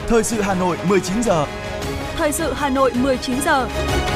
Thời sự Hà Nội 19 giờ. Thời sự Hà Nội 19 giờ.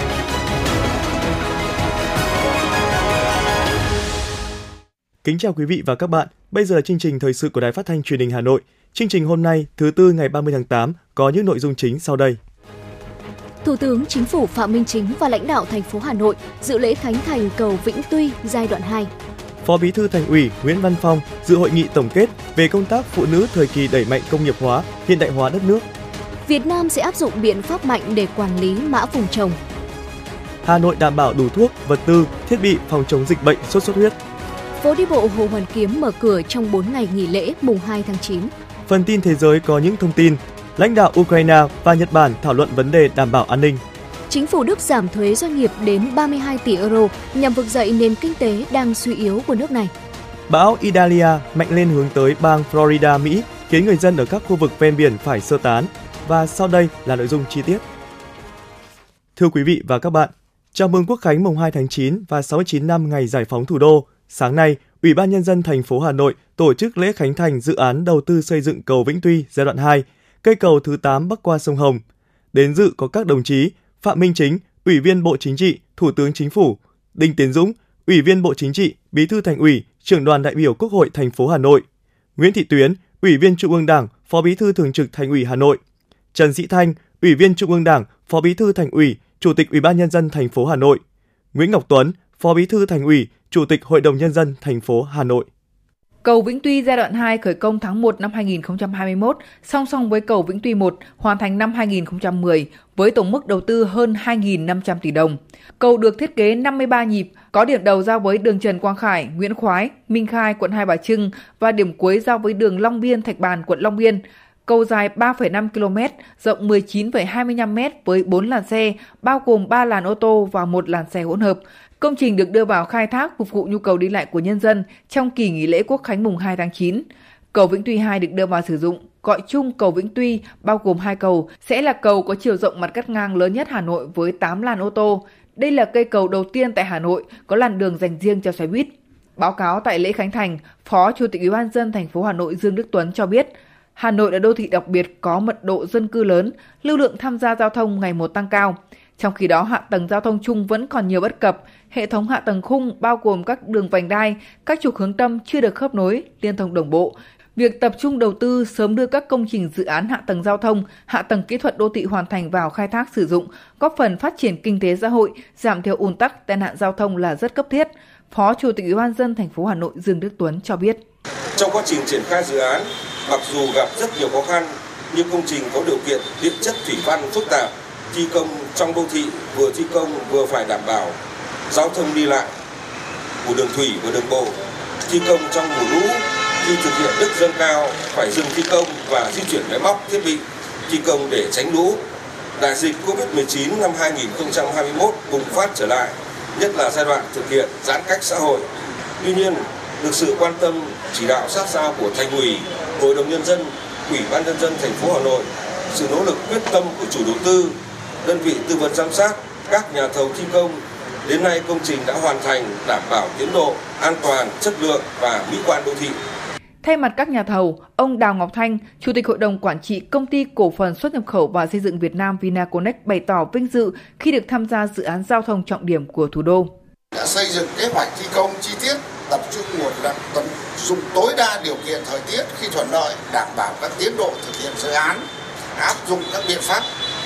Kính chào quý vị và các bạn. Bây giờ là chương trình thời sự của Đài Phát thanh Truyền hình Hà Nội. Chương trình hôm nay, thứ Tư ngày 30 tháng 8 có những nội dung chính sau đây. Thủ tướng Chính phủ Phạm Minh Chính và lãnh đạo thành phố Hà Nội dự lễ khánh thành cầu Vĩnh Tuy giai đoạn 2. Phó Bí thư Thành ủy Nguyễn Văn Phong dự hội nghị tổng kết về công tác phụ nữ thời kỳ đẩy mạnh công nghiệp hóa, hiện đại hóa đất nước. Việt Nam sẽ áp dụng biện pháp mạnh để quản lý mã vùng trồng. Hà Nội đảm bảo đủ thuốc, vật tư, thiết bị phòng chống dịch bệnh sốt xuất huyết. Phố đi bộ Hồ Hoàn Kiếm mở cửa trong 4 ngày nghỉ lễ mùng 2 tháng 9. Phần tin thế giới có những thông tin. Lãnh đạo Ukraine và Nhật Bản thảo luận vấn đề đảm bảo an ninh. Chính phủ Đức giảm thuế doanh nghiệp đến 32 tỷ euro nhằm vực dậy nền kinh tế đang suy yếu của nước này. Bão Idalia mạnh lên hướng tới bang Florida, Mỹ, khiến người dân ở các khu vực ven biển phải sơ tán. Và sau đây là nội dung chi tiết. Thưa quý vị và các bạn, chào mừng Quốc khánh mùng 2 tháng 9 và 69 năm ngày giải phóng thủ đô. Sáng nay, Ủy ban Nhân dân thành phố Hà Nội tổ chức lễ khánh thành dự án đầu tư xây dựng cầu Vĩnh Tuy giai đoạn 2, cây cầu thứ 8 bắc qua sông Hồng. Đến dự có các đồng chí Phạm Minh Chính, Ủy viên Bộ Chính trị, Thủ tướng Chính phủ, Đinh Tiến Dũng, Ủy viên Bộ Chính trị, Bí thư Thành ủy, Trưởng đoàn đại biểu Quốc hội thành phố Hà Nội, Nguyễn Thị Tuyến, Ủy viên Trung ương Đảng, Phó Bí thư Thường trực Thành ủy Hà Nội, Trần Sĩ Thanh, Ủy viên Trung ương Đảng, Phó Bí thư Thành ủy, Chủ tịch Ủy ban Nhân dân thành phố Hà Nội, Nguyễn Ngọc Tuấn, Phó Bí thư Thành ủy, Chủ tịch Hội đồng Nhân dân thành phố Hà Nội. Cầu Vĩnh Tuy giai đoạn 2 khởi công tháng 1 năm 2021, song song với cầu Vĩnh Tuy 1 hoàn thành năm 2010 với tổng mức đầu tư hơn 2.500 tỷ đồng. Cầu được thiết kế 53 nhịp, có điểm đầu giao với đường Trần Quang Khải, Nguyễn Khoái, Minh Khai, quận Hai Bà Trưng và điểm cuối giao với đường Long Biên, Thạch Bàn, quận Long Biên. Cầu dài 3,5 km, rộng 19,25 m với 4 làn xe, bao gồm 3 làn ô tô và 1 làn xe hỗn hợp. Công trình được đưa vào khai thác phục vụ nhu cầu đi lại của nhân dân trong kỳ nghỉ lễ Quốc khánh mùng 2 tháng 9. Cầu Vĩnh Tuy 2 được đưa vào sử dụng, gọi chung cầu Vĩnh Tuy, bao gồm 2 cầu, sẽ là cầu có chiều rộng mặt cắt ngang lớn nhất Hà Nội với 8 làn ô tô. Đây là cây cầu đầu tiên tại Hà Nội có làn đường dành riêng cho xe buýt. Báo cáo tại lễ khánh thành, Phó Chủ tịch Ủy ban nhân dân thành phố Hà Nội Dương Đức Tuấn cho biết, Hà Nội là đô thị đặc biệt có mật độ dân cư lớn, lưu lượng tham gia giao thông ngày một tăng cao. Trong khi đó, hạ tầng giao thông chung vẫn còn nhiều bất cập, hệ thống hạ tầng khung bao gồm các đường vành đai, các trục hướng tâm chưa được khớp nối, liên thông đồng bộ. Việc tập trung đầu tư sớm đưa các công trình dự án hạ tầng giao thông, hạ tầng kỹ thuật đô thị hoàn thành vào khai thác sử dụng, góp phần phát triển kinh tế xã hội, giảm thiểu ùn tắc, tai nạn giao thông là rất cấp thiết. Phó Chủ tịch Ủy ban nhân dân thành phố Hà Nội Dương Đức Tuấn cho biết. Trong quá trình triển khai dự án, mặc dù gặp rất nhiều khó khăn, nhưng công trình có điều kiện địa chất thủy văn phức tạp, thi công trong đô thị vừa thi công vừa phải đảm bảo giao thông đi lại của đường thủy và đường bộ, thi công trong mùa lũ, khi thực hiện đất dâng cao phải dừng thi công và di chuyển máy móc thiết bị thi công để tránh lũ. Đại dịch Covid-19 năm 2021 bùng phát trở lại, nhất là giai đoạn thực hiện giãn cách xã hội. Tuy nhiên, được sự quan tâm chỉ đạo sát sao của Thành ủy, Hội đồng Nhân dân, Ủy ban Nhân dân thành phố Hà Nội, sự nỗ lực quyết tâm của chủ đầu tư, đơn vị tư vấn giám sát, các nhà thầu thi công, đến nay công trình đã hoàn thành, đảm bảo tiến độ, an toàn, chất lượng và mỹ quan đô thị. Thay mặt các nhà thầu, ông Đào Ngọc Thanh, Chủ tịch Hội đồng Quản trị Công ty Cổ phần Xuất nhập khẩu và Xây dựng Việt Nam Vinaconex bày tỏ vinh dự khi được tham gia dự án giao thông trọng điểm của thủ đô. Đã xây dựng kế hoạch thi công chi tiết, tập trung nguồn lực, tận dụng tối đa điều kiện thời tiết khi thuận lợi, đảm bảo các tiến độ thực hiện dự án, áp dụng các biện pháp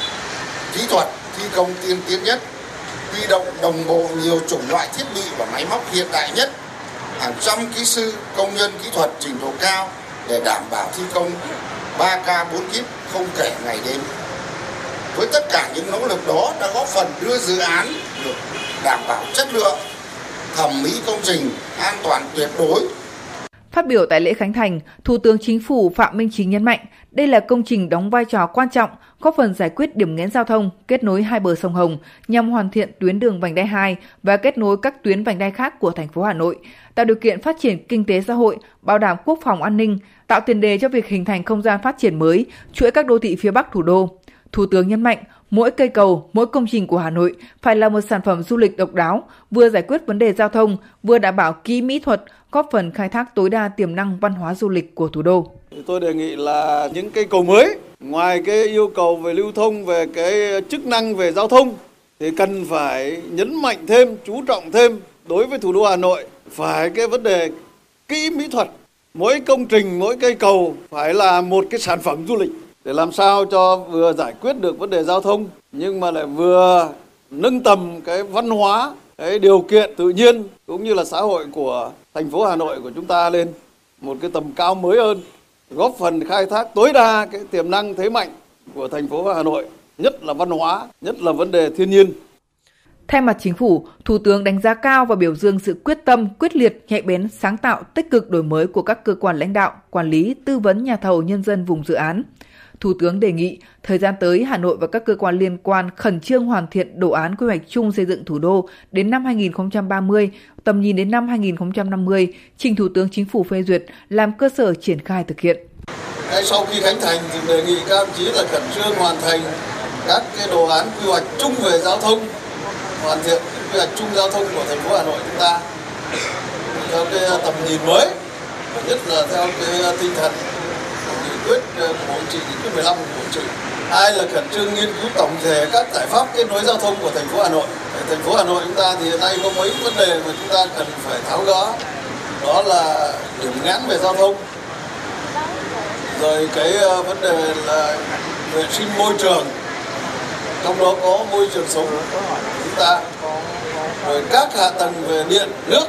kỹ thuật thi công tiên tiến nhất, huy động đồng bộ nhiều chủng loại thiết bị và máy móc hiện đại nhất, hàng trăm kỹ sư, công nhân kỹ thuật trình độ cao để đảm bảo thi công 3K 4 kíp không kể ngày đêm. Với tất cả những nỗ lực đó đã góp phần đưa dự án được đảm bảo chất lượng, thẩm mỹ công trình, an toàn tuyệt đối. Phát biểu tại lễ khánh thành, Thủ tướng Chính phủ Phạm Minh Chính nhấn mạnh đây là công trình đóng vai trò quan trọng, góp phần giải quyết điểm nghẽn giao thông, kết nối hai bờ sông Hồng nhằm hoàn thiện tuyến đường vành đai 2 và kết nối các tuyến vành đai khác của thành phố Hà Nội, tạo điều kiện phát triển kinh tế xã hội, bảo đảm quốc phòng an ninh, tạo tiền đề cho việc hình thành không gian phát triển mới, chuỗi các đô thị phía Bắc thủ đô. Thủ tướng nhấn mạnh, mỗi cây cầu, mỗi công trình của Hà Nội phải là một sản phẩm du lịch độc đáo, vừa giải quyết vấn đề giao thông, vừa đảm bảo kỹ mỹ thuật, góp phần khai thác tối đa tiềm năng văn hóa du lịch của thủ đô. Tôi đề nghị là những cây cầu mới Ngoài cái yêu cầu về lưu thông, về cái chức năng về giao thông thì cần phải nhấn mạnh thêm, chú trọng thêm đối với thủ đô Hà Nội phải cái vấn đề kỹ mỹ thuật. Mỗi công trình, mỗi cây cầu phải là một cái sản phẩm du lịch để làm sao cho vừa giải quyết được vấn đề giao thông nhưng mà lại vừa nâng tầm cái văn hóa, cái điều kiện tự nhiên cũng như là xã hội của thành phố Hà Nội của chúng ta lên một cái tầm cao mới hơn, góp phần khai thác tối đa cái tiềm năng thế mạnh của thành phố Hà Nội, nhất là văn hóa, nhất là vấn đề thiên nhiên. Thay mặt Chính phủ, Thủ tướng đánh giá cao và biểu dương sự quyết tâm, quyết liệt, nhạy bén, sáng tạo, tích cực đổi mới của các cơ quan lãnh đạo, quản lý, tư vấn nhà thầu nhân dân vùng dự án. Thủ tướng đề nghị, thời gian tới Hà Nội và các cơ quan liên quan khẩn trương hoàn thiện đồ án quy hoạch chung xây dựng thủ đô đến năm 2030, tầm nhìn đến năm 2050, trình Thủ tướng Chính phủ phê duyệt, làm cơ sở triển khai thực hiện. Ngay sau khi khánh thành thì đề nghị các đồng chí là khẩn trương hoàn thành các cái đồ án quy hoạch chung về giao thông, hoàn thiện quy hoạch chung giao thông của thành phố Hà Nội chúng ta theo cái tầm nhìn mới, nhất là theo cái tinh thần nghị quyết của Bộ Chính trị, nghị quyết 15 của Bộ Chính trị. Hai là khẩn trương nghiên cứu tổng thể các giải pháp kết nối giao thông của thành phố Hà Nội. Thành phố Hà Nội chúng ta thì hiện nay có mấy vấn đề mà chúng ta cần phải tháo gỡ, đó là điểm nghẽn về giao thông, rồi cái vấn đề là vệ sinh môi trường, trong đó có môi trường sống của chúng ta, rồi các hạ tầng về điện, nước,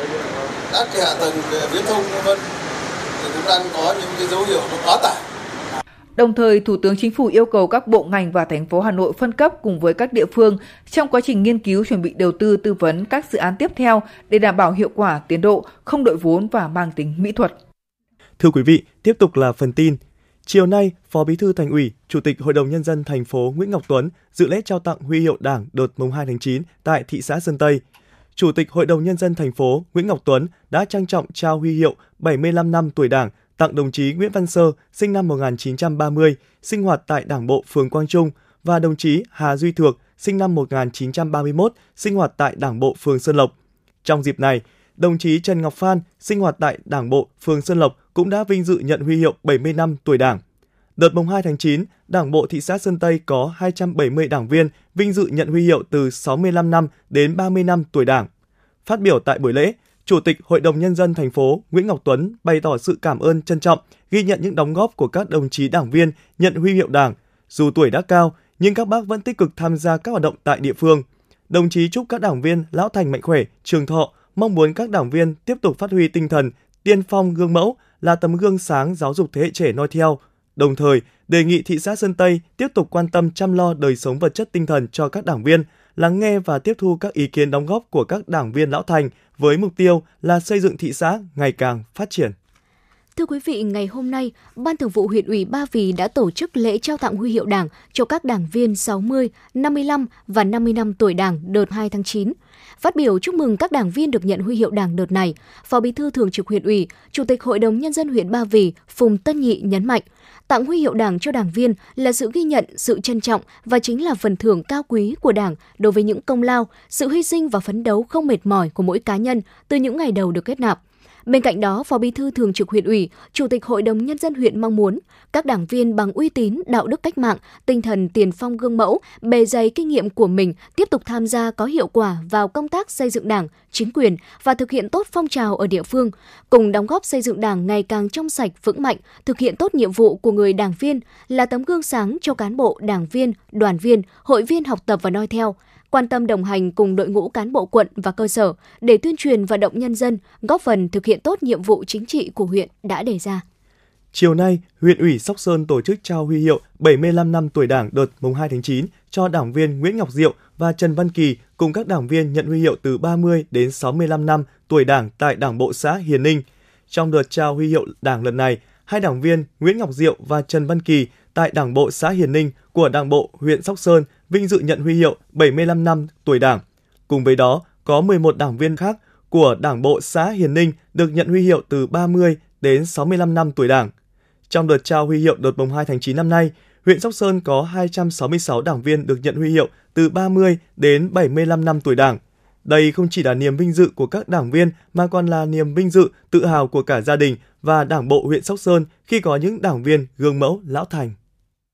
các cái hạ tầng về viễn thông v.v. thì cũng đang có những cái dấu hiệu nó quá tải. Đồng thời, Thủ tướng Chính phủ yêu cầu các bộ ngành và thành phố Hà Nội phân cấp cùng với các địa phương trong quá trình nghiên cứu chuẩn bị đầu tư tư vấn các dự án tiếp theo để đảm bảo hiệu quả, tiến độ, không đội vốn và mang tính mỹ thuật. Thưa quý vị, tiếp tục là phần tin. Chiều nay, Phó Bí thư Thành ủy, Chủ tịch Hội đồng Nhân dân thành phố Nguyễn Ngọc Tuấn dự lễ trao tặng huy hiệu Đảng đợt mùng 2 tháng 9 tại thị xã Sơn Tây. Chủ tịch Hội đồng Nhân dân thành phố Nguyễn Ngọc Tuấn đã trang trọng trao huy hiệu 75 năm tuổi Đảng tặng đồng chí Nguyễn Văn Sơ, sinh năm 1930, sinh hoạt tại Đảng bộ phường Quang Trung, và đồng chí Hà Duy Thược, sinh năm 1931, sinh hoạt tại Đảng bộ phường Sơn Lộc. Trong dịp này, đồng chí Trần Ngọc Phan, sinh hoạt tại Đảng bộ phường Sơn Lộc, cũng đã vinh dự nhận huy hiệu 70 năm tuổi Đảng. Đợt mùng 2 tháng 9, Đảng bộ thị xã Sơn Tây có 270 đảng viên vinh dự nhận huy hiệu từ 65 năm đến 30 năm tuổi Đảng. Phát biểu tại buổi lễ, Chủ tịch Hội đồng Nhân dân thành phố Nguyễn Ngọc Tuấn bày tỏ sự cảm ơn trân trọng, ghi nhận những đóng góp của các đồng chí đảng viên nhận huy hiệu Đảng. Dù tuổi đã cao, nhưng các bác vẫn tích cực tham gia các hoạt động tại địa phương. Đồng chí chúc các đảng viên lão thành mạnh khỏe, trường thọ, mong muốn các đảng viên tiếp tục phát huy tinh thần tiên phong gương mẫu, là tấm gương sáng giáo dục thế hệ trẻ noi theo. Đồng thời, đề nghị thị xã Sơn Tây tiếp tục quan tâm chăm lo đời sống vật chất tinh thần cho các đảng viên, lắng nghe và tiếp thu các ý kiến đóng góp của các đảng viên lão thành với mục tiêu là xây dựng thị xã ngày càng phát triển. Thưa quý vị, ngày hôm nay, Ban Thường vụ Huyện ủy Ba Vì đã tổ chức lễ trao tặng huy hiệu Đảng cho các đảng viên 60, 55 và 50 năm tuổi Đảng đợt 2 tháng 9. Phát biểu chúc mừng các đảng viên được nhận huy hiệu Đảng đợt này, Phó Bí thư Thường trực Huyện ủy, Chủ tịch Hội đồng Nhân dân huyện Ba Vì Phùng Tân Nhị nhấn mạnh, tặng huy hiệu Đảng cho đảng viên là sự ghi nhận, sự trân trọng và chính là phần thưởng cao quý của Đảng đối với những công lao, sự hy sinh và phấn đấu không mệt mỏi của mỗi cá nhân từ những ngày đầu được kết nạp. Bên cạnh đó, Phó Bí thư Thường trực Huyện ủy, Chủ tịch Hội đồng Nhân dân huyện mong muốn các đảng viên bằng uy tín, đạo đức cách mạng, tinh thần tiền phong gương mẫu, bề dày kinh nghiệm của mình tiếp tục tham gia có hiệu quả vào công tác xây dựng Đảng, chính quyền và thực hiện tốt phong trào ở địa phương, cùng đóng góp xây dựng Đảng ngày càng trong sạch, vững mạnh, thực hiện tốt nhiệm vụ của người đảng viên, là tấm gương sáng cho cán bộ, đảng viên, đoàn viên, hội viên học tập và noi theo. Quan tâm đồng hành cùng đội ngũ cán bộ quận và cơ sở để tuyên truyền vận động nhân dân, góp phần thực hiện tốt nhiệm vụ chính trị của huyện đã đề ra. Chiều nay, huyện ủy Sóc Sơn tổ chức trao huy hiệu 75 năm tuổi Đảng đợt mùng 2 tháng 9 cho đảng viên Nguyễn Ngọc Diệu và Trần Văn Kỳ cùng các đảng viên nhận huy hiệu từ 30 đến 65 năm tuổi Đảng tại Đảng bộ xã Hiền Ninh. Trong đợt trao huy hiệu Đảng lần này, hai đảng viên Nguyễn Ngọc Diệu và Trần Văn Kỳ tại Đảng bộ xã Hiền Ninh của Đảng bộ huyện Sóc Sơn vinh dự nhận huy hiệu 75 năm tuổi Đảng. Cùng với đó, có 11 đảng viên khác của Đảng bộ xã Hiền Ninh được nhận huy hiệu từ 30 đến 65 năm tuổi Đảng. Trong đợt trao huy hiệu đợt mùng 2 tháng 9 năm nay, huyện Sóc Sơn có 266 đảng viên được nhận huy hiệu từ 30 đến 75 năm tuổi Đảng. Đây không chỉ là niềm vinh dự của các đảng viên mà còn là niềm vinh dự, tự hào của cả gia đình và Đảng bộ huyện Sóc Sơn khi có những đảng viên gương mẫu lão thành.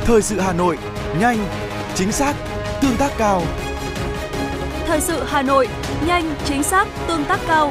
Thời sự Hà Nội, nhanh, chính xác, tương tác cao. Thời sự Hà Nội, nhanh, chính xác, tương tác cao.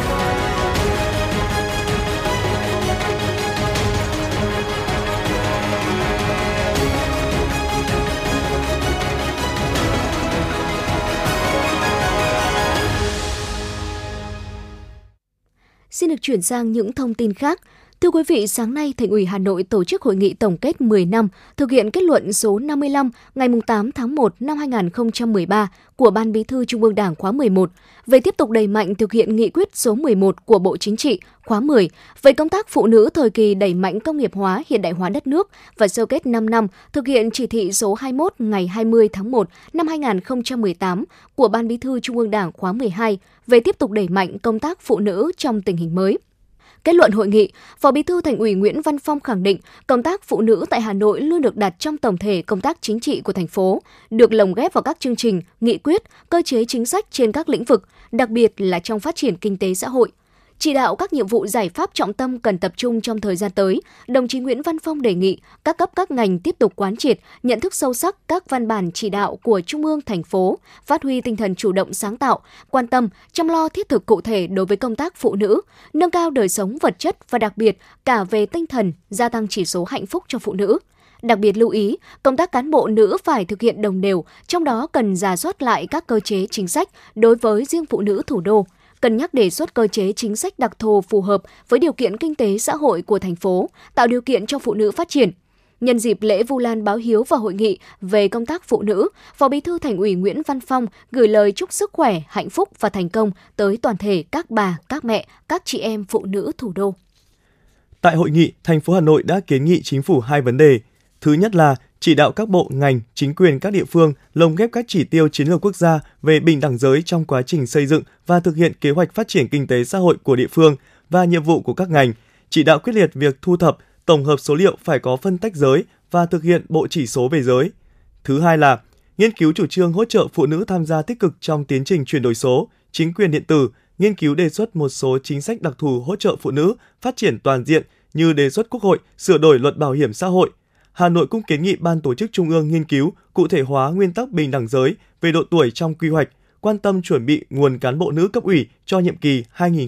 Xin được chuyển sang những thông tin khác. Thưa quý vị, sáng nay, Thành ủy Hà Nội tổ chức hội nghị tổng kết 10 năm thực hiện kết luận số 55 ngày 8 tháng 1 năm 2013 của Ban Bí thư Trung ương Đảng khóa 11 về tiếp tục đẩy mạnh thực hiện nghị quyết số 11 của Bộ Chính trị khóa 10 về công tác phụ nữ thời kỳ đẩy mạnh công nghiệp hóa, hiện đại hóa đất nước và sơ kết 5 năm thực hiện chỉ thị số 21 ngày 20 tháng 1 năm 2018 của Ban Bí thư Trung ương Đảng khóa 12 về tiếp tục đẩy mạnh công tác phụ nữ trong tình hình mới. Kết luận hội nghị, Phó Bí thư Thành ủy Nguyễn Văn Phong khẳng định công tác phụ nữ tại Hà Nội luôn được đặt trong tổng thể công tác chính trị của thành phố, được lồng ghép vào các chương trình, nghị quyết, cơ chế chính sách trên các lĩnh vực, đặc biệt là trong phát triển kinh tế xã hội. Chỉ đạo các nhiệm vụ giải pháp trọng tâm cần tập trung trong thời gian tới, đồng chí Nguyễn Văn Phong đề nghị các cấp các ngành tiếp tục quán triệt, nhận thức sâu sắc các văn bản chỉ đạo của Trung ương, thành phố, phát huy tinh thần chủ động sáng tạo, quan tâm, chăm lo thiết thực cụ thể đối với công tác phụ nữ, nâng cao đời sống vật chất và đặc biệt cả về tinh thần, gia tăng chỉ số hạnh phúc cho phụ nữ. Đặc biệt lưu ý, công tác cán bộ nữ phải thực hiện đồng đều, trong đó cần rà soát lại các cơ chế chính sách đối với riêng phụ nữ thủ đô. Cân nhắc đề xuất cơ chế chính sách đặc thù phù hợp với điều kiện kinh tế xã hội của thành phố, tạo điều kiện cho phụ nữ phát triển. Nhân dịp lễ Vu Lan báo hiếu và hội nghị về công tác phụ nữ, Phó Bí thư Thành ủy Nguyễn Văn Phong gửi lời chúc sức khỏe, hạnh phúc và thành công tới toàn thể các bà, các mẹ, các chị em phụ nữ thủ đô. Tại hội nghị, thành phố Hà Nội đã kiến nghị chính phủ 2 vấn đề. Thứ nhất là chỉ đạo các bộ, ngành, chính quyền các địa phương lồng ghép các chỉ tiêu chiến lược quốc gia về bình đẳng giới trong quá trình xây dựng và thực hiện kế hoạch phát triển kinh tế xã hội của địa phương và nhiệm vụ của các ngành, chỉ đạo quyết liệt việc thu thập, tổng hợp số liệu phải có phân tách giới và thực hiện bộ chỉ số về giới. Thứ hai là nghiên cứu chủ trương hỗ trợ phụ nữ tham gia tích cực trong tiến trình chuyển đổi số, chính quyền điện tử, nghiên cứu đề xuất một số chính sách đặc thù hỗ trợ phụ nữ phát triển toàn diện như đề xuất Quốc hội sửa đổi luật bảo hiểm xã hội. Hà Nội cũng kiến nghị Ban Tổ chức Trung ương nghiên cứu cụ thể hóa nguyên tắc bình đẳng giới về độ tuổi trong quy hoạch, quan tâm chuẩn bị nguồn cán bộ nữ cấp ủy cho nhiệm kỳ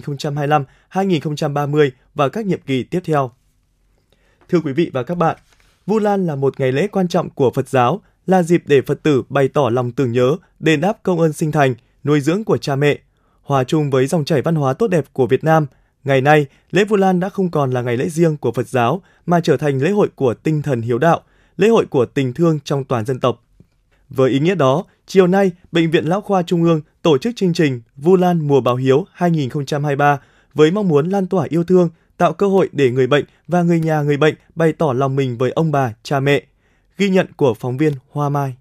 2025-2030 và các nhiệm kỳ tiếp theo. Thưa quý vị và các bạn, Vu Lan là một ngày lễ quan trọng của Phật giáo, là dịp để Phật tử bày tỏ lòng tưởng nhớ, đền đáp công ơn sinh thành, nuôi dưỡng của cha mẹ. Hòa chung với dòng chảy văn hóa tốt đẹp của Việt Nam, ngày nay, lễ Vu Lan đã không còn là ngày lễ riêng của Phật giáo mà trở thành lễ hội của tinh thần hiếu đạo, lễ hội của tình thương trong toàn dân tộc. Với ý nghĩa đó, chiều nay, Bệnh viện Lão khoa Trung ương tổ chức chương trình Vu Lan mùa báo hiếu 2023 với mong muốn lan tỏa yêu thương, tạo cơ hội để người bệnh và người nhà người bệnh bày tỏ lòng mình với ông bà, cha mẹ. Ghi nhận của phóng viên Hoa Mai.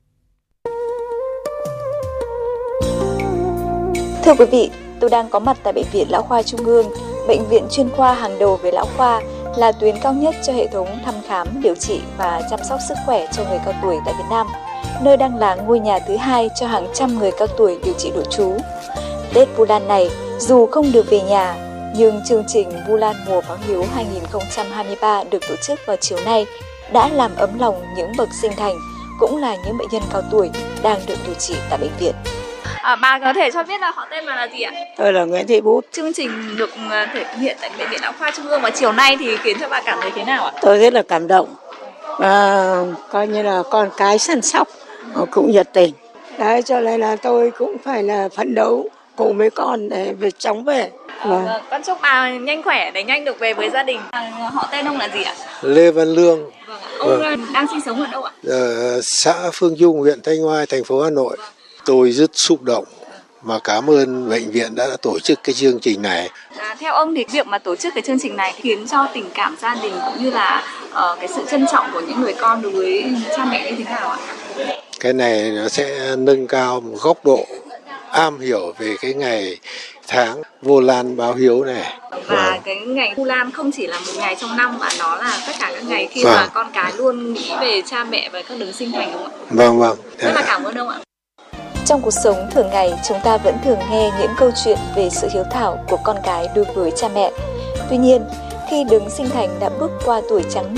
Thưa quý vị, tôi đang có mặt tại Bệnh viện Lão khoa Trung ương, bệnh viện chuyên khoa hàng đầu về lão khoa, là tuyến cao nhất cho hệ thống thăm khám, điều trị và chăm sóc sức khỏe cho người cao tuổi tại Việt Nam, nơi đang là ngôi nhà thứ hai cho hàng trăm người cao tuổi điều trị nội trú. Tết Vu Lan này, dù không được về nhà, nhưng chương trình Vu Lan mùa báo hiếu 2023 được tổ chức vào chiều nay đã làm ấm lòng những bậc sinh thành, cũng là những bệnh nhân cao tuổi đang được điều trị tại bệnh viện. Bà có thể cho biết là họ tên là gì ạ? Tôi là Nguyễn Thị Bút. Chương trình được thể hiện tại Bệnh viện Lão khoa Trung ương vào chiều nay thì khiến cho bà cảm thấy thế nào ạ? Tôi rất là cảm động. Coi như là con cái săn sóc, cũng nhiệt tình. Đấy, cho nên là tôi cũng phải là phấn đấu cùng với con để chóng về. Con chúc bà nhanh khỏe để nhanh được về với gia đình. Họ tên ông là gì ạ? Lê Văn Lương. Ông đang sinh sống ở đâu ạ? Ở xã Phương Dung, huyện Thanh Oai, thành phố Hà Nội. Tôi rất xúc động và cảm ơn bệnh viện đã tổ chức cái chương trình này. Theo ông thì việc mà tổ chức cái chương trình này khiến cho tình cảm gia đình cũng như là cái sự trân trọng của những người con đối với cha mẹ như thế nào ạ? Cái này nó sẽ nâng cao một góc độ am hiểu về cái ngày tháng Vu Lan báo hiếu này. Và cái ngày Vu Lan không chỉ là một ngày trong năm mà nó là tất cả các ngày khi mà con cái luôn nghĩ về cha mẹ và các đấng sinh thành, đúng không ạ? Vâng. Rất là cảm ơn ông ạ. Trong cuộc sống thường ngày, chúng ta vẫn thường nghe những câu chuyện về sự hiếu thảo của con cái đối với cha mẹ. Tuy nhiên, khi đấng sinh thành đã bước qua tuổi trắng niên,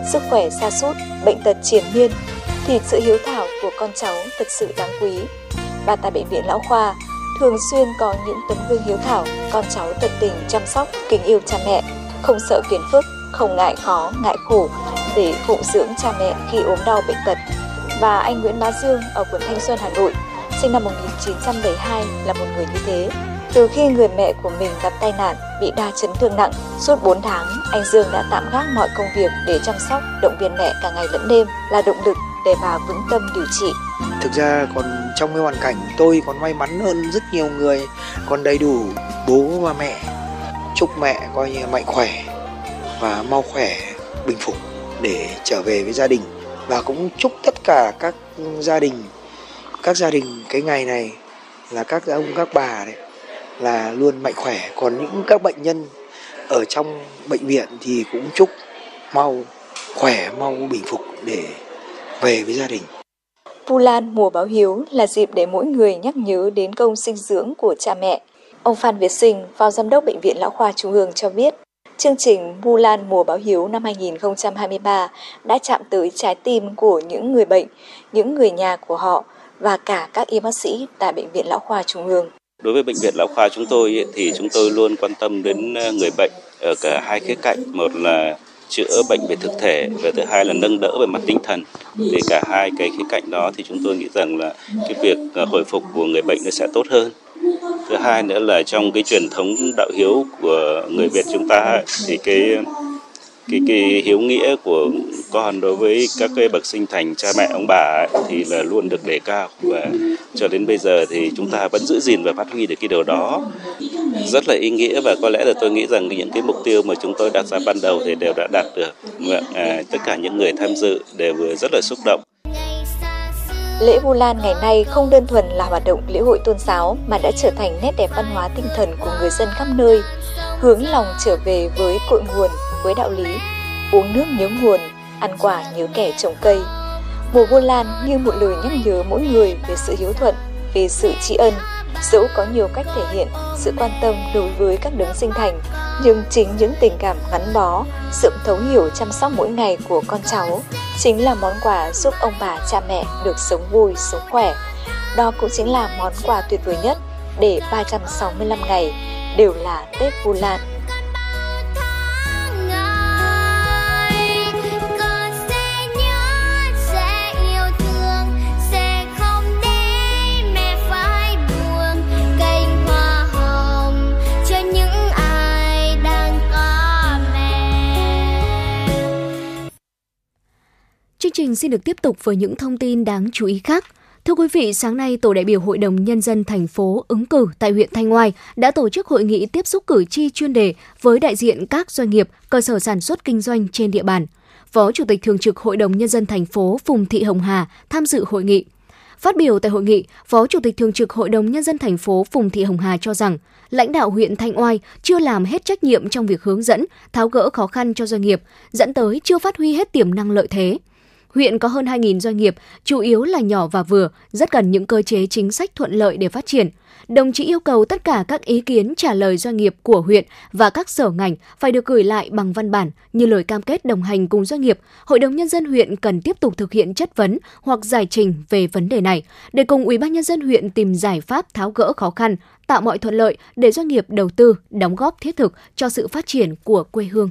sức khỏe sa sút, bệnh tật triền miên, thì sự hiếu thảo của con cháu thật sự đáng quý. Và tại Bệnh viện Lão Khoa, thường xuyên có những tấm gương hiếu thảo, con cháu tận tình chăm sóc, kính yêu cha mẹ, không sợ phiền phức, không ngại khó, ngại khổ để phụng dưỡng cha mẹ khi ốm đau bệnh tật. Và anh Nguyễn Bá Dương ở quận Thanh Xuân, Hà Nội, sinh năm 1972 là một người như thế. Từ khi người mẹ của mình gặp tai nạn, bị đa chấn thương nặng, suốt 4 tháng, anh Dương đã tạm gác mọi công việc để chăm sóc, động viên mẹ cả ngày lẫn đêm, là động lực để bà vững tâm điều trị. Thực ra còn trong cái hoàn cảnh tôi còn may mắn hơn rất nhiều người, còn đầy đủ bố và mẹ. Chúc mẹ coi như mạnh khỏe và mau khỏe, bình phục để trở về với gia đình. Và cũng chúc tất cả các gia đình cái ngày này là các ông các bà này là luôn mạnh khỏe. Còn những các bệnh nhân ở trong bệnh viện thì cũng chúc mau khỏe, mau bình phục để về với gia đình. Vu Lan mùa báo hiếu là dịp để mỗi người nhắc nhớ đến công sinh dưỡng của cha mẹ. Ông Phan Việt Sinh, Phó Giám đốc Bệnh viện Lão Khoa Trung ương cho biết, chương trình Vu Lan mùa báo hiếu năm 2023 đã chạm tới trái tim của những người bệnh, những người nhà của họ và cả các y bác sĩ tại Bệnh viện Lão Khoa Trung ương. Đối với Bệnh viện Lão Khoa chúng tôi thì chúng tôi luôn quan tâm đến người bệnh ở cả hai khía cạnh. Một là chữa bệnh về thực thể và thứ hai là nâng đỡ về mặt tinh thần. Thì cả hai cái khía cạnh đó thì chúng tôi nghĩ rằng là cái việc hồi phục của người bệnh nó sẽ tốt hơn. Thứ hai nữa là trong cái truyền thống đạo hiếu của người Việt chúng ta thì cái hiếu nghĩa của con đối với các cái bậc sinh thành cha mẹ ông bà thì là luôn được đề cao, và cho đến bây giờ thì chúng ta vẫn giữ gìn và phát huy được cái điều đó rất là ý nghĩa. Và có lẽ là tôi nghĩ rằng những cái mục tiêu mà chúng tôi đặt ra ban đầu thì đều đã đạt được. Tất cả những người tham dự đều vừa rất là xúc động. Lễ Vu Lan ngày nay không đơn thuần là hoạt động lễ hội tôn giáo mà đã trở thành nét đẹp văn hóa tinh thần của người dân khắp nơi, hướng lòng trở về với cội nguồn, với đạo lý, uống nước nhớ nguồn, ăn quả nhớ kẻ trồng cây. Mùa Vu Lan như một lời nhắc nhớ mỗi người về sự hiếu thuận, về sự tri ân. Dẫu có nhiều cách thể hiện sự quan tâm đối với các đấng sinh thành, nhưng chính những tình cảm gắn bó, sự thấu hiểu chăm sóc mỗi ngày của con cháu chính là món quà giúp ông bà cha mẹ được sống vui, sống khỏe. Đó cũng chính là món quà tuyệt vời nhất để 365 ngày đều là Tết Vu Lan. Chương trình xin được tiếp tục với những thông tin đáng chú ý khác. Thưa quý vị, sáng nay, Tổ đại biểu Hội đồng Nhân dân thành phố ứng cử tại huyện Thanh Oai đã tổ chức hội nghị tiếp xúc cử tri chuyên đề với đại diện các doanh nghiệp, cơ sở sản xuất kinh doanh trên địa bàn. Phó Chủ tịch Thường trực Hội đồng Nhân dân thành phố Phùng Thị Hồng Hà tham dự hội nghị. Phát biểu tại hội nghị, Phó Chủ tịch Thường trực Hội đồng Nhân dân thành phố Phùng Thị Hồng Hà cho rằng, lãnh đạo huyện Thanh Oai chưa làm hết trách nhiệm trong việc hướng dẫn, tháo gỡ khó khăn cho doanh nghiệp, dẫn tới chưa phát huy hết tiềm năng lợi thế. Huyện có hơn 2.000 doanh nghiệp, chủ yếu là nhỏ và vừa, rất cần những cơ chế chính sách thuận lợi để phát triển. Đồng chí yêu cầu tất cả các ý kiến trả lời doanh nghiệp của huyện và các sở ngành phải được gửi lại bằng văn bản như lời cam kết đồng hành cùng doanh nghiệp. Hội đồng Nhân dân huyện cần tiếp tục thực hiện chất vấn hoặc giải trình về vấn đề này để cùng Ủy ban Nhân dân huyện tìm giải pháp tháo gỡ khó khăn, tạo mọi thuận lợi để doanh nghiệp đầu tư, đóng góp thiết thực cho sự phát triển của quê hương.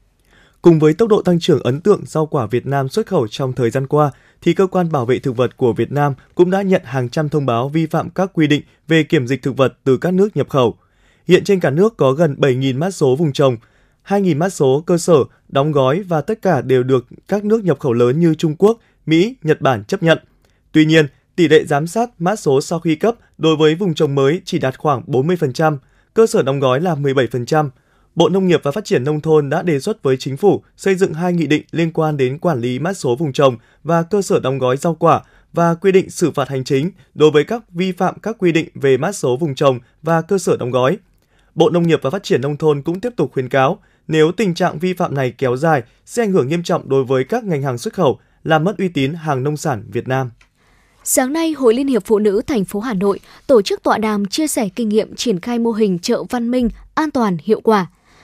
Cùng với tốc độ tăng trưởng ấn tượng rau quả Việt Nam xuất khẩu trong thời gian qua, thì Cơ quan Bảo vệ Thực vật của Việt Nam cũng đã nhận hàng trăm thông báo vi phạm các quy định về kiểm dịch thực vật từ các nước nhập khẩu. Hiện trên cả nước có gần 7.000 mác số vùng trồng, 2.000 mác số cơ sở, đóng gói và tất cả đều được các nước nhập khẩu lớn như Trung Quốc, Mỹ, Nhật Bản chấp nhận. Tuy nhiên, tỷ lệ giám sát mác số sau khi cấp đối với vùng trồng mới chỉ đạt khoảng 40%, cơ sở đóng gói là 17%. Bộ Nông nghiệp và Phát triển Nông thôn đã đề xuất với Chính phủ xây dựng 2 nghị định liên quan đến quản lý mác số vùng trồng và cơ sở đóng gói rau quả và quy định xử phạt hành chính đối với các vi phạm các quy định về mác số vùng trồng và cơ sở đóng gói. Bộ Nông nghiệp và Phát triển Nông thôn cũng tiếp tục khuyến cáo nếu tình trạng vi phạm này kéo dài sẽ ảnh hưởng nghiêm trọng đối với các ngành hàng xuất khẩu, làm mất uy tín hàng nông sản Việt Nam. Sáng nay, Hội Liên hiệp Phụ nữ thành phố Hà Nội tổ chức tọa đàm chia sẻ kinh nghiệm triển khai mô hình chợ văn minh, an toàn, hiệu quả.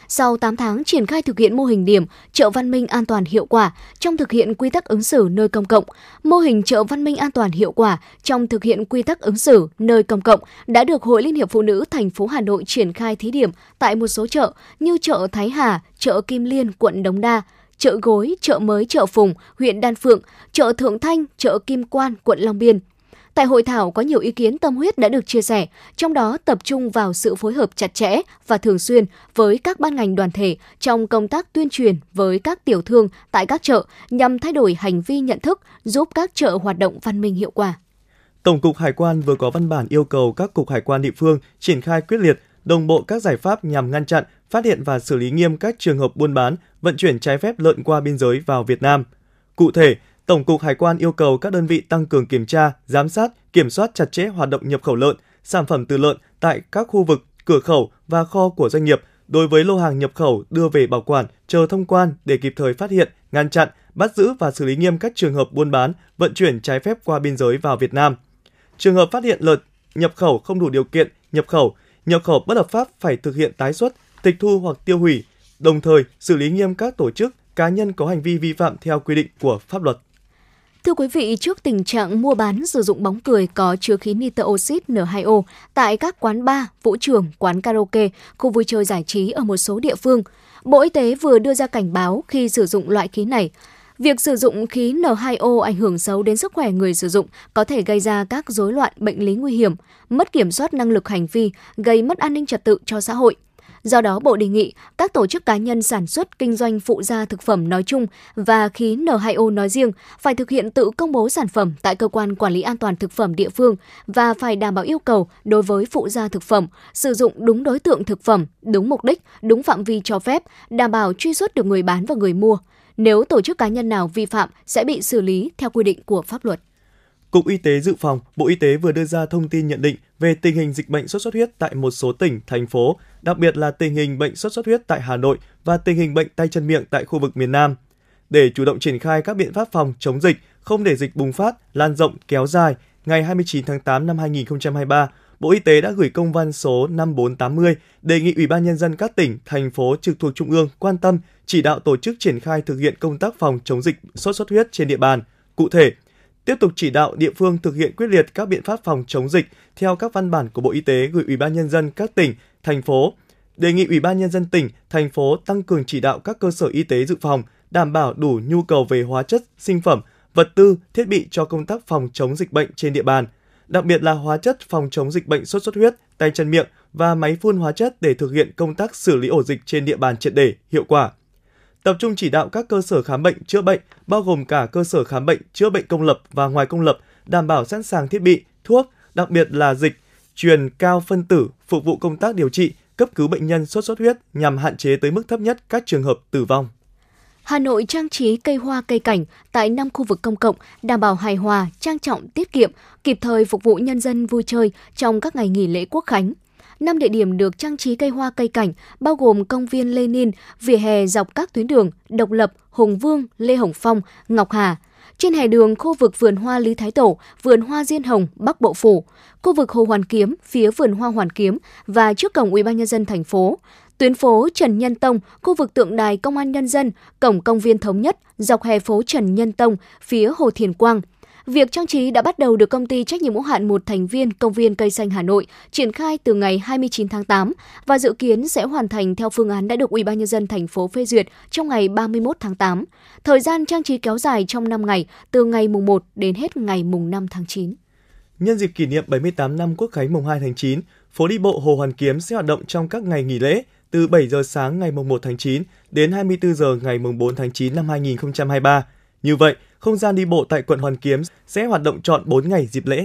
Sau 8 tháng triển khai thực hiện mô hình điểm chợ văn minh an toàn hiệu quả trong thực hiện quy tắc ứng xử nơi công cộng, mô hình chợ văn minh an toàn hiệu quả trong thực hiện quy tắc ứng xử nơi công cộng đã được Hội Liên hiệp Phụ nữ thành phố Hà Nội triển khai thí điểm tại một số chợ như chợ Thái Hà, chợ Kim Liên, quận Đống Đa, chợ Gối, chợ Mới Chợ Phùng, huyện Đan Phượng, chợ Thượng Thanh, chợ Kim Quan, quận Long Biên. Tại hội thảo có nhiều ý kiến tâm huyết đã được chia sẻ, trong đó tập trung vào sự phối hợp chặt chẽ và thường xuyên với các ban ngành đoàn thể trong công tác tuyên truyền với các tiểu thương tại các chợ nhằm thay đổi hành vi nhận thức, giúp các chợ hoạt động văn minh hiệu quả. Tổng cục Hải quan vừa có văn bản yêu cầu các cục hải quan địa phương triển khai quyết liệt, đồng bộ các giải pháp nhằm ngăn chặn, phát hiện và xử lý nghiêm các trường hợp buôn bán, vận chuyển trái phép lợn qua biên giới vào Việt Nam. Cụ thể, Tổng cục Hải quan yêu cầu các đơn vị tăng cường kiểm tra, giám sát, kiểm soát chặt chẽ hoạt động nhập khẩu lợn, sản phẩm từ lợn tại các khu vực, cửa khẩu và kho của doanh nghiệp đối với lô hàng nhập khẩu đưa về bảo quản, chờ thông quan để kịp thời phát hiện, ngăn chặn, bắt giữ và xử lý nghiêm các trường hợp buôn bán, vận chuyển trái phép qua biên giới vào Việt Nam. Trường hợp phát hiện lợn nhập khẩu không đủ điều kiện nhập khẩu bất hợp pháp phải thực hiện tái xuất, tịch thu hoặc tiêu hủy, đồng thời xử lý nghiêm các tổ chức, cá nhân có hành vi vi phạm theo quy định của pháp luật. Thưa quý vị, trước tình trạng mua bán sử dụng bóng cười có chứa khí nitơ oxit N2O tại các quán bar, vũ trường, quán karaoke, khu vui chơi giải trí ở một số địa phương, Bộ Y tế vừa đưa ra cảnh báo khi sử dụng loại khí này. Việc sử dụng khí N2O ảnh hưởng xấu đến sức khỏe người sử dụng có thể gây ra các rối loạn bệnh lý nguy hiểm, mất kiểm soát năng lực hành vi, gây mất an ninh trật tự cho xã hội. Do đó, Bộ đề nghị các tổ chức cá nhân sản xuất kinh doanh phụ gia thực phẩm nói chung và khí N2O nói riêng phải thực hiện tự công bố sản phẩm tại cơ quan quản lý an toàn thực phẩm địa phương và phải đảm bảo yêu cầu đối với phụ gia thực phẩm, sử dụng đúng đối tượng thực phẩm, đúng mục đích, đúng phạm vi cho phép, đảm bảo truy xuất được người bán và người mua. Nếu tổ chức cá nhân nào vi phạm sẽ bị xử lý theo quy định của pháp luật. Cục Y tế Dự phòng, Bộ Y tế vừa đưa ra thông tin nhận định về tình hình dịch bệnh sốt xuất huyết tại một số tỉnh, thành phố, đặc biệt là tình hình bệnh sốt xuất huyết tại Hà Nội và tình hình bệnh tay chân miệng tại khu vực miền Nam. Để chủ động triển khai các biện pháp phòng chống dịch, không để dịch bùng phát, lan rộng, kéo dài, ngày 29 tháng 8 năm 2023, Bộ Y tế đã gửi công văn số 5480 đề nghị Ủy ban Nhân dân các tỉnh, thành phố trực thuộc Trung ương quan tâm, chỉ đạo tổ chức triển khai thực hiện công tác phòng chống dịch sốt xuất huyết trên địa bàn. Cụ thể, tiếp tục chỉ đạo địa phương thực hiện quyết liệt các biện pháp phòng chống dịch theo các văn bản của Bộ Y tế gửi Ủy ban Nhân dân các tỉnh, thành phố. Đề nghị Ủy ban Nhân dân tỉnh, thành phố tăng cường chỉ đạo các cơ sở y tế dự phòng, đảm bảo đủ nhu cầu về hóa chất, sinh phẩm, vật tư, thiết bị cho công tác phòng chống dịch bệnh trên địa bàn, đặc biệt là hóa chất phòng chống dịch bệnh sốt xuất huyết, tay chân miệng và máy phun hóa chất để thực hiện công tác xử lý ổ dịch trên địa bàn triệt để, hiệu quả. Tập trung chỉ đạo các cơ sở khám bệnh, chữa bệnh, bao gồm cả cơ sở khám bệnh, chữa bệnh công lập và ngoài công lập, đảm bảo sẵn sàng thiết bị, thuốc, đặc biệt là dịch, truyền cao phân tử, phục vụ công tác điều trị, cấp cứu bệnh nhân sốt xuất huyết nhằm hạn chế tới mức thấp nhất các trường hợp tử vong. Hà Nội trang trí cây hoa cây cảnh tại 5 khu vực công cộng, đảm bảo hài hòa, trang trọng, tiết kiệm, kịp thời phục vụ nhân dân vui chơi trong các ngày nghỉ lễ Quốc khánh. 5 địa điểm được trang trí cây hoa cây cảnh bao gồm công viên Lenin, vỉa hè dọc các tuyến đường Độc Lập, Hùng Vương, Lê Hồng Phong, Ngọc Hà. Trên hè đường khu vực vườn hoa Lý Thái Tổ, vườn hoa Diên Hồng, Bắc Bộ Phủ, khu vực Hồ Hoàn Kiếm, phía vườn hoa Hoàn Kiếm và trước cổng UBND thành phố. Tuyến phố Trần Nhân Tông, khu vực tượng đài Công an Nhân dân, cổng công viên Thống Nhất, dọc hè phố Trần Nhân Tông, phía Hồ Thiền Quang. Việc trang trí đã bắt đầu được công ty trách nhiệm hữu hạn một thành viên Công viên Cây Xanh Hà Nội triển khai từ ngày 29 tháng 8 và dự kiến sẽ hoàn thành theo phương án đã được UBND thành phố phê duyệt trong ngày 31 tháng 8. Thời gian trang trí kéo dài trong 5 ngày, từ ngày mùng 1 đến hết ngày mùng 5 tháng 9. Nhân dịp kỷ niệm 78 năm Quốc khánh mùng 2 tháng 9, phố đi bộ Hồ Hoàn Kiếm sẽ hoạt động trong các ngày nghỉ lễ từ 7 giờ sáng ngày mùng 1 tháng 9 đến 24 giờ ngày mùng 4 tháng 9 năm 2023. Như vậy, không gian đi bộ tại quận Hoàn Kiếm sẽ hoạt động trọn 4 ngày dịp lễ.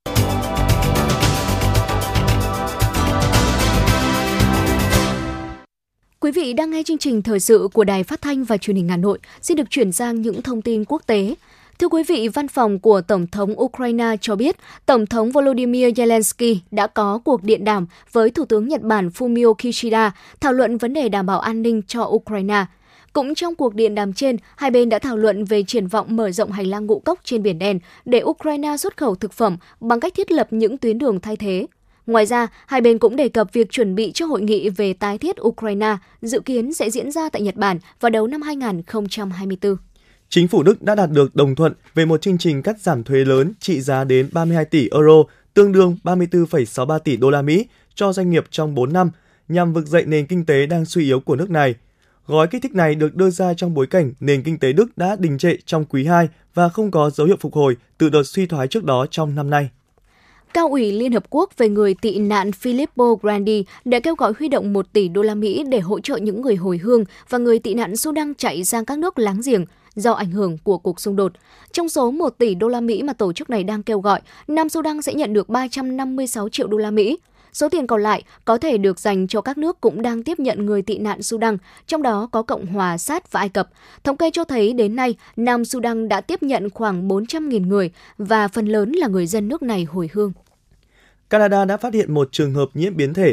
Quý vị đang nghe chương trình thời sự của Đài Phát thanh và Truyền hình Hà Nội. Xin được chuyển sang những thông tin quốc tế. Thưa quý vị, văn phòng của Tổng thống Ukraine cho biết Tổng thống Volodymyr Zelensky đã có cuộc điện đàm với Thủ tướng Nhật Bản Fumio Kishida thảo luận vấn đề đảm bảo an ninh cho Ukraine. Cũng trong cuộc điện đàm trên, hai bên đã thảo luận về triển vọng mở rộng hành lang ngũ cốc trên Biển Đen để Ukraine xuất khẩu thực phẩm bằng cách thiết lập những tuyến đường thay thế. Ngoài ra, hai bên cũng đề cập việc chuẩn bị cho hội nghị về tái thiết Ukraine dự kiến sẽ diễn ra tại Nhật Bản vào đầu năm 2024. Chính phủ Đức đã đạt được đồng thuận về một chương trình cắt giảm thuế lớn trị giá đến 32 tỷ euro, tương đương 34,63 tỷ đô la Mỹ cho doanh nghiệp trong 4 năm, nhằm vực dậy nền kinh tế đang suy yếu của nước này. Gói kích thích này được đưa ra trong bối cảnh nền kinh tế Đức đã đình trệ trong quý 2 và không có dấu hiệu phục hồi từ đợt suy thoái trước đó trong năm nay. Cao ủy Liên Hợp Quốc về người tị nạn Filippo Grandi đã kêu gọi huy động 1 tỷ đô la Mỹ để hỗ trợ những người hồi hương và người tị nạn Sudan chạy sang các nước láng giềng do ảnh hưởng của cuộc xung đột. Trong số 1 tỷ đô la Mỹ mà tổ chức này đang kêu gọi, Nam Sudan sẽ nhận được 356 triệu đô la Mỹ. Số tiền còn lại có thể được dành cho các nước cũng đang tiếp nhận người tị nạn Sudan, trong đó có Cộng hòa Sát và Ai Cập. Thống kê cho thấy đến nay, Nam Sudan đã tiếp nhận khoảng 400.000 người và phần lớn là người dân nước này hồi hương. Canada đã phát hiện một trường hợp nhiễm biến thể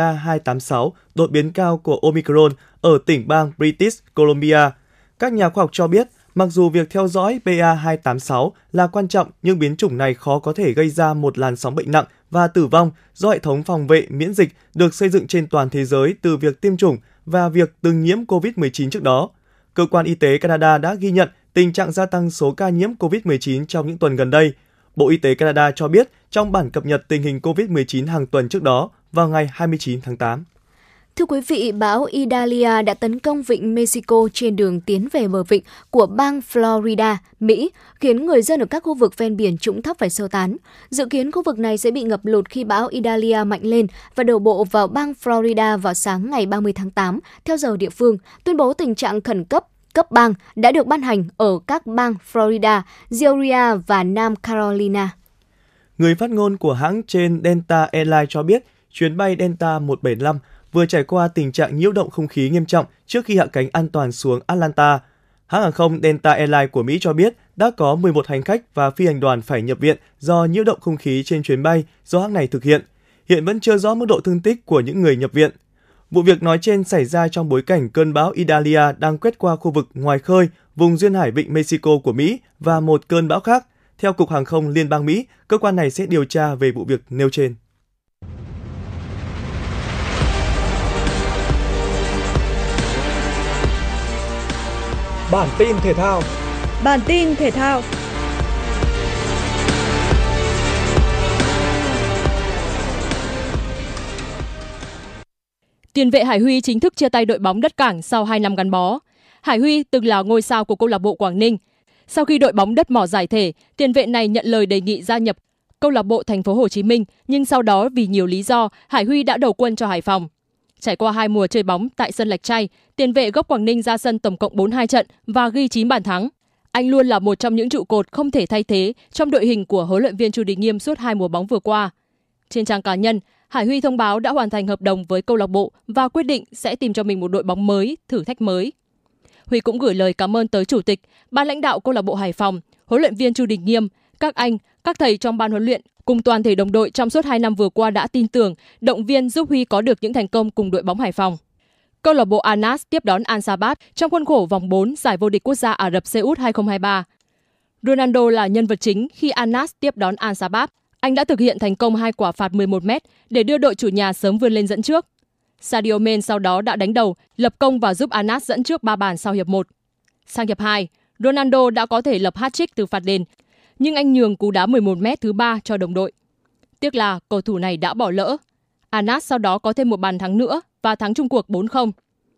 BA286, đột biến cao của Omicron ở tỉnh bang British Columbia. Các nhà khoa học cho biết, mặc dù việc theo dõi BA286 là quan trọng, nhưng biến chủng này khó có thể gây ra một làn sóng bệnh nặng và tử vong do hệ thống phòng vệ miễn dịch được xây dựng trên toàn thế giới từ việc tiêm chủng và việc từng nhiễm COVID-19 trước đó. Cơ quan y tế Canada đã ghi nhận tình trạng gia tăng số ca nhiễm COVID-19 trong những tuần gần đây. Bộ Y tế Canada cho biết trong bản cập nhật tình hình COVID-19 hàng tuần trước đó vào ngày 29 tháng 8. Thưa quý vị, bão Idalia đã tấn công vịnh Mexico trên đường tiến về bờ vịnh của bang Florida, Mỹ, khiến người dân ở các khu vực ven biển trũng thấp phải sơ tán. Dự kiến khu vực này sẽ bị ngập lụt khi bão Idalia mạnh lên và đổ bộ vào bang Florida vào sáng ngày 30 tháng 8, theo giờ địa phương. Tuyên bố tình trạng khẩn cấp cấp bang đã được ban hành ở các bang Florida, Georgia và Nam Carolina. Người phát ngôn của hãng trên Delta Airlines cho biết chuyến bay Delta 175 vừa trải qua tình trạng nhiễu động không khí nghiêm trọng trước khi hạ cánh an toàn xuống Atlanta. Hãng hàng không Delta Airlines của Mỹ cho biết đã có 11 hành khách và phi hành đoàn phải nhập viện do nhiễu động không khí trên chuyến bay do hãng này thực hiện. Hiện vẫn chưa rõ mức độ thương tích của những người nhập viện. Vụ việc nói trên xảy ra trong bối cảnh cơn bão Idalia đang quét qua khu vực ngoài khơi, vùng duyên hải vịnh Mexico của Mỹ và một cơn bão khác. Theo Cục Hàng không Liên bang Mỹ, cơ quan này sẽ điều tra về vụ việc nêu trên. Bản tin thể thao. Tiền vệ Hải Huy chính thức chia tay đội bóng Đất Cảng sau 2 năm gắn bó. Hải Huy từng là ngôi sao của câu lạc bộ Quảng Ninh. Sau khi đội bóng Đất Mỏ giải thể, tiền vệ này nhận lời đề nghị gia nhập câu lạc bộ Thành phố Hồ Chí Minh, nhưng sau đó vì nhiều lý do, Hải Huy đã đầu quân cho Hải Phòng. Trải qua 2 mùa chơi bóng tại sân Lạch Tray, tiền vệ gốc Quảng Ninh ra sân tổng cộng 42 trận và ghi 9 bàn thắng. Anh luôn là một trong những trụ cột không thể thay thế trong đội hình của huấn luyện viên Chu Đình Nghiêm suốt 2 mùa bóng vừa qua. Trên trang cá nhân, Hải Huy thông báo đã hoàn thành hợp đồng với câu lạc bộ và quyết định sẽ tìm cho mình một đội bóng mới, thử thách mới. Huy cũng gửi lời cảm ơn tới chủ tịch, ban lãnh đạo câu lạc bộ Hải Phòng, huấn luyện viên Chu Đình Nghiêm, các anh, các thầy trong ban huấn luyện cùng toàn thể đồng đội trong suốt 2 năm vừa qua đã tin tưởng, động viên giúp Huy có được những thành công cùng đội bóng Hải Phòng. Câu lạc bộ Al-Nassr tiếp đón Al-Sabat trong khuôn khổ vòng 4 giải vô địch quốc gia Ả Rập Xê Út 2023. Ronaldo là nhân vật chính khi Al-Nassr tiếp đón Al-Sabat. Anh đã thực hiện thành công 2 quả phạt 11m để đưa đội chủ nhà sớm vươn lên dẫn trước. Sadio Mane sau đó đã đánh đầu, lập công và giúp Al-Nassr dẫn trước 3 bàn sau hiệp 1. Sang hiệp 2, Ronaldo đã có thể lập hat-trick từ phạt đền, nhưng anh nhường cú đá 11m thứ 3 cho đồng đội. Tiếc là cầu thủ này đã bỏ lỡ. Al-Nassr sau đó có thêm một bàn thắng nữa và thắng chung cuộc 4-0.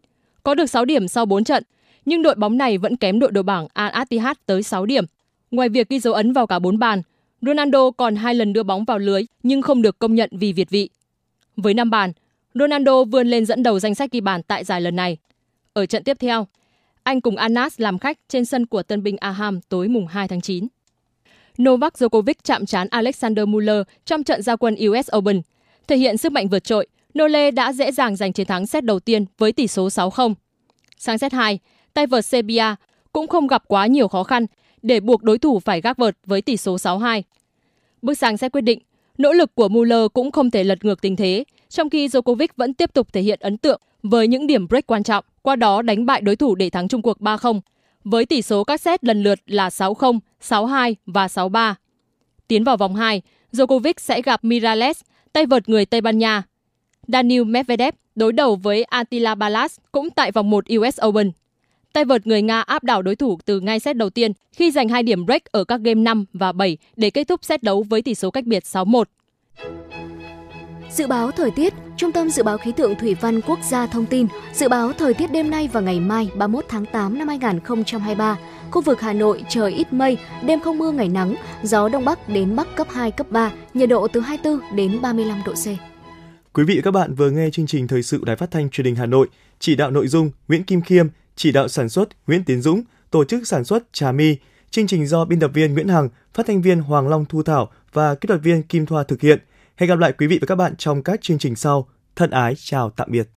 Có được 6 điểm sau 4 trận, nhưng đội bóng này vẫn kém đội đầu bảng Al-Ittihad tới 6 điểm. Ngoài việc ghi dấu ấn vào cả 4 bàn, Ronaldo còn 2 lần đưa bóng vào lưới nhưng không được công nhận vì việt vị. Với 5 bàn, Ronaldo vươn lên dẫn đầu danh sách ghi bàn tại giải lần này. Ở trận tiếp theo, anh cùng Al-Nassr làm khách trên sân của tân binh Aham tối mùng 2 tháng 9. Novak Djokovic chạm trán Alexander Muller trong trận ra quân US Open. Thể hiện sức mạnh vượt trội, Nole đã dễ dàng giành chiến thắng set đầu tiên với tỷ số 6-0. Sang set 2, tay vợt Serbia cũng không gặp quá nhiều khó khăn để buộc đối thủ phải gác vợt với tỷ số 6-2. Bước sang set quyết định, nỗ lực của Muller cũng không thể lật ngược tình thế, trong khi Djokovic vẫn tiếp tục thể hiện ấn tượng với những điểm break quan trọng, qua đó đánh bại đối thủ để thắng chung cuộc 3-0, với tỷ số các set lần lượt là 6-0, 6-2 và 6-3. Tiến vào vòng 2, Djokovic sẽ gặp Miralles, tay vợt người Tây Ban Nha Daniil Medvedev đối đầu với Attila Balazs cũng tại vòng 1 US Open. Tay vợt người Nga áp đảo đối thủ từ ngay set đầu tiên khi giành 2 điểm break ở các game 5 và 7 để kết thúc set đấu với tỷ số cách biệt 6-1. Dự báo thời tiết, Trung tâm Dự báo Khí tượng Thủy văn Quốc gia thông tin, dự báo thời tiết đêm nay và ngày mai 31 tháng 8 năm 2023, khu vực Hà Nội trời ít mây, đêm không mưa ngày nắng, gió Đông Bắc đến Bắc cấp 2, cấp 3, nhiệt độ từ 24 đến 35 độ C. Quý vị và các bạn vừa nghe chương trình Thời sự Đài Phát thanh Truyền hình Hà Nội, chỉ đạo nội dung Nguyễn Kim Khiêm, chỉ đạo sản xuất Nguyễn Tiến Dũng, tổ chức sản xuất Trà My. Chương trình do biên tập viên Nguyễn Hằng, phát thanh viên Hoàng Long Thu Thảo và kỹ thuật viên Kim Thoa thực hiện. Hẹn gặp lại quý vị và các bạn trong các chương trình sau. Thân ái chào tạm biệt.